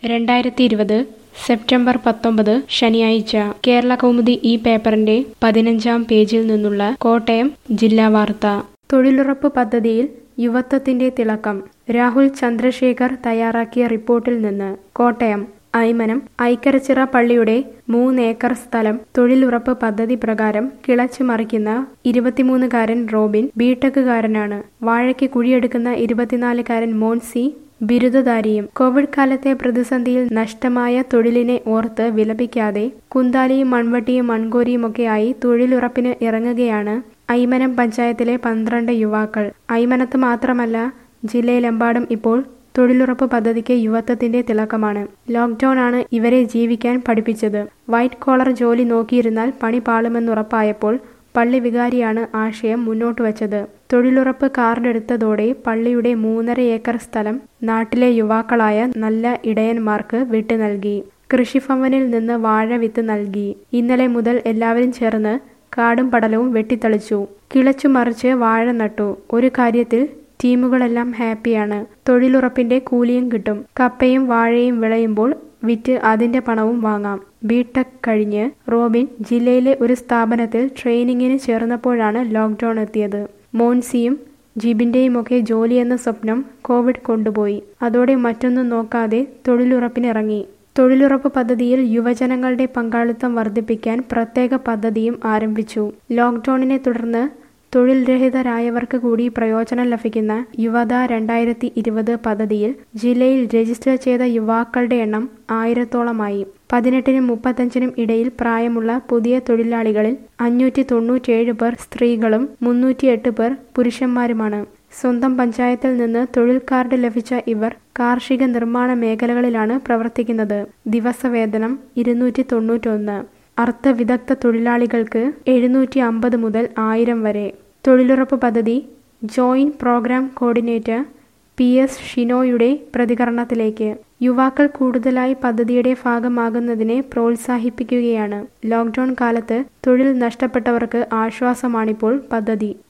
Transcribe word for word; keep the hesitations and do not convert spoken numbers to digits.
രണ്ടായിരത്തി ഇരുപത് സെപ്റ്റംബർ പത്തൊമ്പത് ശനിയാഴ്ച കേരള കൗമുദി ഈ പേപ്പറിന്റെ പതിനഞ്ചാം പേജിൽ നിന്നുള്ള കോട്ടയം ജില്ലാ വാർത്ത. തൊഴിലുറപ്പ് പദ്ധതിയിൽ യുവത്വത്തിന്റെ തിളക്കം. രാഹുൽ ചന്ദ്രശേഖർ തയ്യാറാക്കിയ റിപ്പോർട്ടിൽ നിന്ന്. കോട്ടയം. അയ്മനം ഐക്കരച്ചിറ പള്ളിയുടെ മൂന്നേക്കർ സ്ഥലം തൊഴിലുറപ്പ് പദ്ധതി പ്രകാരം കിളച്ചു മറിക്കുന്ന ഇരുപത്തിമൂന്നുകാരൻ റോബിൻ ബിടെക്കുകാരനാണ്. വാഴയ്ക്ക് കുഴിയെടുക്കുന്ന ഇരുപത്തിനാലുകാരൻ മോൻസി ബിരുദധാരിയും. കോവിഡ് കാലത്തെ പ്രതിസന്ധിയിൽ നഷ്ടമായ തൊഴിലിനെ ഓർത്ത് വിലപിക്കാതെ കുന്താലിയും മൺവട്ടിയും മൺകോരിയുമൊക്കെയായി തൊഴിലുറപ്പിന് ഇറങ്ങുകയാണ് അയ്മനം പഞ്ചായത്തിലെ പന്ത്രണ്ട് യുവാക്കൾ. അയ്മനത്ത് മാത്രമല്ല, ജില്ലയിലെമ്പാടും ഇപ്പോൾ തൊഴിലുറപ്പ് പദ്ധതിക്ക് യുവത്വത്തിന്റെ തിളക്കമാണ്. ലോക്ക്ഡൌൺ ആണ് ഇവരെ ജീവിക്കാൻ പഠിപ്പിച്ചത്. വൈറ്റ് കോളർ ജോലി നോക്കിയിരുന്നാൽ പണി പാളുമെന്നുറപ്പായപ്പോൾ പള്ളി വികാരിയാണ് ആശയം മുന്നോട്ട് വച്ചത്. തൊഴിലുറപ്പ് കാർഡെടുത്തതോടെ പള്ളിയുടെ മൂന്നര ഏക്കർ സ്ഥലം നാട്ടിലെ യുവാക്കളായ നല്ല ഇടയന്മാർക്ക് വിട്ടു നൽകി. കൃഷിഭവനിൽ നിന്ന് വാഴ വിത്ത് നൽകി. ഇന്നലെ മുതൽ എല്ലാവരും ചേർന്ന് കാടും പടലവും വെട്ടിത്തളിച്ചു. കിളച്ചു മറിച്ച് വാഴ നട്ടു. ഒരു കാര്യത്തിൽ ടീമുകളെല്ലാം ഹാപ്പിയാണ്. തൊഴിലുറപ്പിന്റെ കൂലിയും കിട്ടും. കപ്പയും വാഴയും വിളയുമ്പോൾ വിറ്റ് അതിന്റെ പണവും വാങ്ങാം. ബിടെക് കഴിഞ്ഞ് റോബിൻ ജില്ലയിലെ ഒരു സ്ഥാപനത്തിൽ ട്രെയിനിങ്ങിന് ചേർന്നപ്പോഴാണ് ലോക്ക്ഡൌൺ എത്തിയത്. മോൻസിയും ജിബിന്റെയുമൊക്കെ ജോലിയെന്ന സ്വപ്നം കോവിഡ് കൊണ്ടുപോയി. അതോടെ മറ്റൊന്നും നോക്കാതെ തൊഴിലുറപ്പിനിറങ്ങി. തൊഴിലുറപ്പ് പദ്ധതിയിൽ യുവജനങ്ങളുടെ പങ്കാളിത്തം വർദ്ധിപ്പിക്കാൻ പ്രത്യേക പദ്ധതിയും ആരംഭിച്ചു. ലോക്ക്ഡൌണിനെ തുടർന്ന് തൊഴിൽ രഹിതരായവർക്ക് കൂടി പ്രയോജനം ലഭിക്കുന്ന യുവത രണ്ടായിരത്തി ഇരുപത് പദ്ധതിയിൽ ജില്ലയിൽ രജിസ്റ്റർ ചെയ്ത യുവാക്കളുടെ എണ്ണം ആയിരത്തോളമായി. പതിനെട്ടിനും മുപ്പത്തഞ്ചിനും ഇടയിൽ പ്രായമുള്ള പുതിയ തൊഴിലാളികളിൽ അഞ്ഞൂറ്റി തൊണ്ണൂറ്റേഴ് പേർ സ്ത്രീകളും മുന്നൂറ്റിയെട്ട് പേർ പുരുഷന്മാരുമാണ്. സ്വന്തം പഞ്ചായത്തിൽ നിന്ന് തൊഴിൽ കാർഡ് ലഭിച്ച ഇവർ കാർഷിക നിർമ്മാണ മേഖലകളിലാണ് പ്രവർത്തിക്കുന്നത്. ദിവസവേതനം ഇരുന്നൂറ്റി തൊണ്ണൂറ്റൊന്ന്. അർദ്ധ വിദഗ്ധ തൊഴിലാളികൾക്ക് എഴുന്നൂറ്റി അമ്പത് മുതൽ ആയിരം വരെ. തൊഴിലുറപ്പ് പദ്ധതി joint programme coordinator P S ഷിനോയുടെ പ്രതികരണത്തിലേക്ക്. യുവാക്കൾ കൂടുതലായി പദ്ധതിയുടെ ഭാഗമാകുന്നതിനെ പ്രോത്സാഹിപ്പിക്കുകയാണ്. ലോക്ക്ഡൌൺ കാലത്ത് തൊഴിൽ നഷ്ടപ്പെട്ടവർക്ക് ആശ്വാസമാണിപ്പോൾ പദ്ധതി.